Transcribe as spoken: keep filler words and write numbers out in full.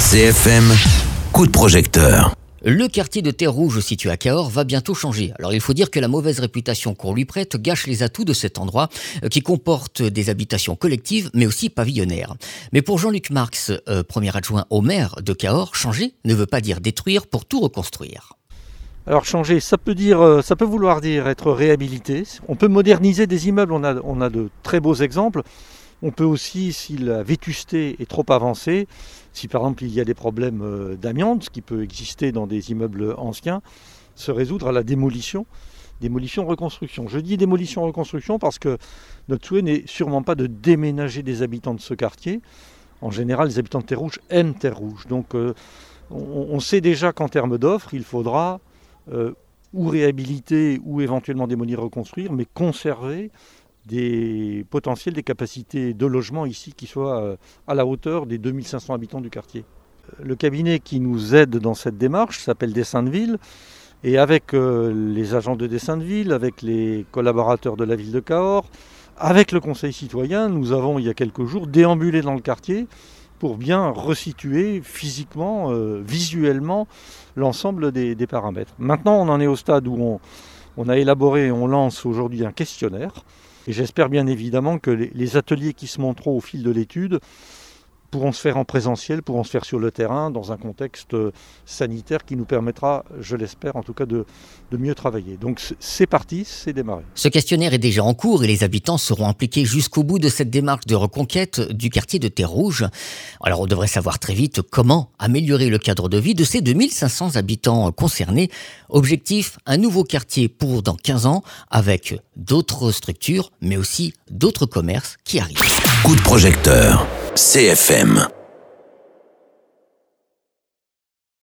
C F M, coup de projecteur. Le quartier de Terre Rouge situé à Cahors va bientôt changer. Alors il faut dire que la mauvaise réputation qu'on lui prête gâche les atouts de cet endroit euh, qui comporte des habitations collectives mais aussi pavillonnaires. Mais pour Jean-Luc Marx, euh, premier adjoint au maire de Cahors, changer ne veut pas dire détruire pour tout reconstruire. Alors changer, ça peut dire, ça peut vouloir dire être réhabilité. On peut moderniser des immeubles, on a, on a de très beaux exemples. On peut aussi, si la vétusté est trop avancée, si par exemple il y a des problèmes d'amiante, ce qui peut exister dans des immeubles anciens, se résoudre à la démolition, démolition-reconstruction. Je dis démolition-reconstruction parce que notre souhait n'est sûrement pas de déménager des habitants de ce quartier. En général, les habitants de Terre Rouge aiment Terre Rouge. Donc euh, on, on sait déjà qu'en termes d'offres, il faudra euh, ou réhabiliter ou éventuellement démolir, reconstruire, mais conserver des potentiels, des capacités de logement ici qui soient à la hauteur des deux mille cinq cents habitants du quartier. Le cabinet qui nous aide dans cette démarche s'appelle Dessin de Ville, et avec les agents de Dessin de Ville, avec les collaborateurs de la ville de Cahors, avec le conseil citoyen, nous avons il y a quelques jours déambulé dans le quartier pour bien resituer physiquement, euh, visuellement l'ensemble des, des paramètres. Maintenant on en est au stade où on, on a élaboré et on lance aujourd'hui un questionnaire. Et j'espère bien évidemment que les ateliers qui se monteront au fil de l'étude pourront se faire en présentiel, pourront se faire sur le terrain, dans un contexte sanitaire qui nous permettra, je l'espère en tout cas, de, de mieux travailler. Donc c'est parti, c'est démarré. Ce questionnaire est déjà en cours et les habitants seront impliqués jusqu'au bout de cette démarche de reconquête du quartier de Terre Rouge. Alors on devrait savoir très vite comment améliorer le cadre de vie de ces deux mille cinq cents habitants concernés. Objectif, un nouveau quartier pour dans quinze ans avec d'autres structures mais aussi d'autres commerces qui arrivent. Coup de projecteur, C F M.